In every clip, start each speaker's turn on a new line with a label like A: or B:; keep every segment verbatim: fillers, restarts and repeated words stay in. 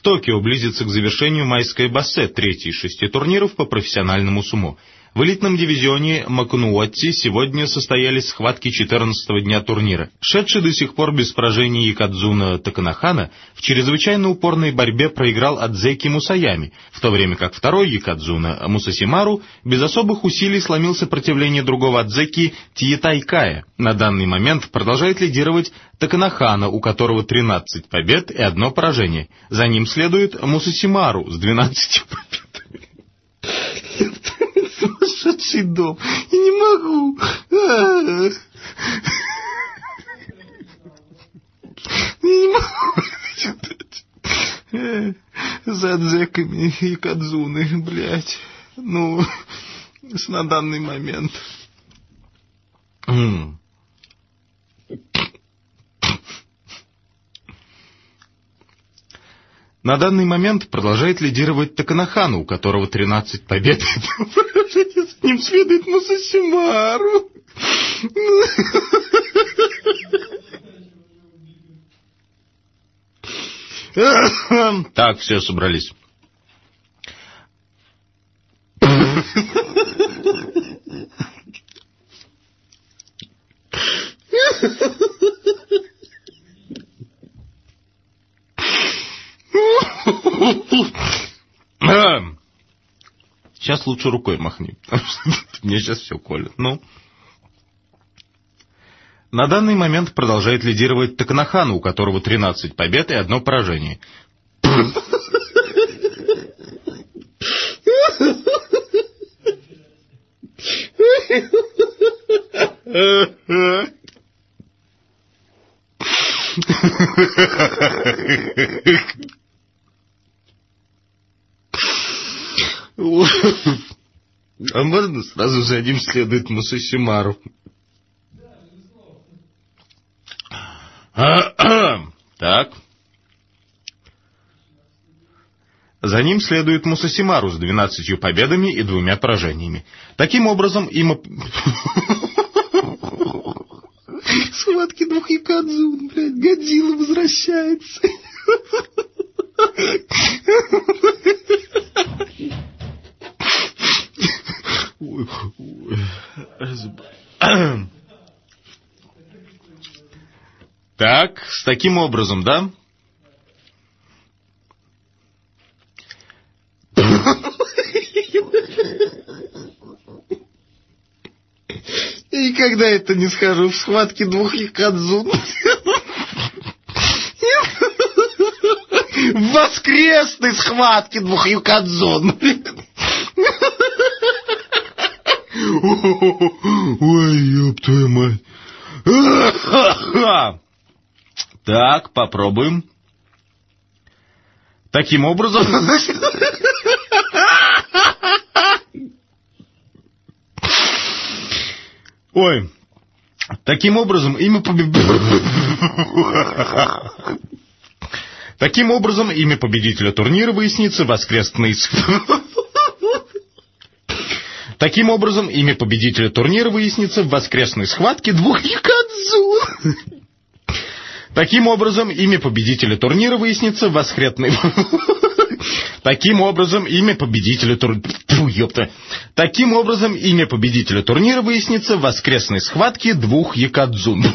A: Токио близится к завершению майское бассе, третий из шести турниров по профессиональному сумо. В элитном дивизионе Макунуотти сегодня состоялись схватки четырнадцатого дня турнира. Шедший до сих пор без поражений Якадзуна Таканахана в чрезвычайно упорной борьбе проиграл Адзеки Мусаями, в то время как второй Якадзуна Мусасимару без особых усилий сломил сопротивление другого Адзеки Тиетайкая. На данный момент продолжает лидировать Таканахана, у которого тринадцать побед и одно поражение. За ним следует Мусасимару с двенадцатью победами. Сумасшедший дом. Я не могу. Я не могу. За Адзеками и Кадзуны, блядь. Ну, на данный момент. На данный момент продолжает лидировать Таканахана, у которого тринадцать побед. С ним следует Мусасимару. Так, все, собрались. Сейчас лучше рукой махни, потому что мне сейчас все колет. Ну, на данный момент продолжает лидировать Таканахана, у которого тринадцать побед и одно поражение. А можно сразу за ним следует Мусасимару? Так. За ним следует Мусасимару с двенадцатью победами и двумя поражениями. Таким образом, им... Схватки двух Якадзун, блядь, Годзилла возвращается. Ой, ой. Так, с таким образом, да? Я никогда это не схожу в схватке двух Якадзун. В воскресной схватке двух Якадзун. Ой, ёб твою мать. Так, попробуем. Таким образом... Ой, таким образом имя победителя... Таким образом имя победителя турнира выяснится в воскресной... Таким образом имя победителя турнира выяснится в воскресной схватке двух Якадзун. Таким образом, имя победителя турнира выяснится в воскресной... Таким образом, имя победителя турнира... Таким образом, имя победителя турнира выяснится в воскресной схватке двух Якадзун.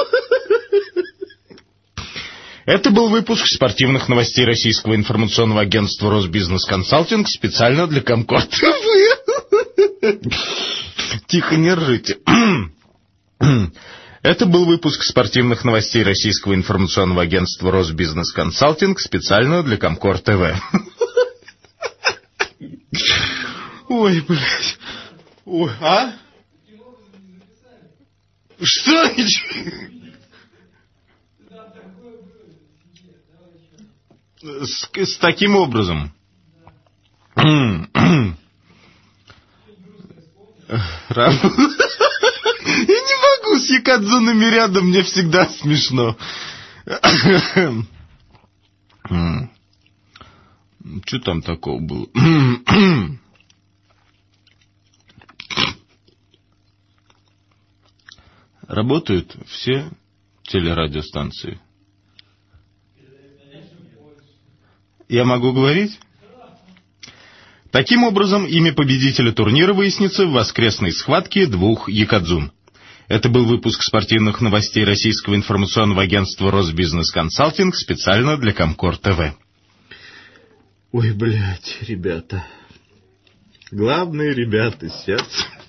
A: Это был выпуск спортивных новостей российского информационного агентства «Росбизнес Консалтинг» специально для Комкор ТВ. Тихо, не ржите. Это был выпуск спортивных новостей российского информационного агентства «Росбизнес Консалтинг» специально для Комкор ТВ. Ой, блядь. Ой, а? Что? С, с таким образом. Я не могу с Якадзунами рядом, мне всегда смешно. Что там такого было? Работают все телерадиостанции. Я могу говорить? Таким образом, имя победителя турнира выяснится в воскресной схватке двух якадзун. Это был выпуск спортивных новостей российского информационного агентства «Росбизнес Консалтинг» специально для Комкор ТВ.
B: Ой, блядь, ребята. Главные ребята, сердце.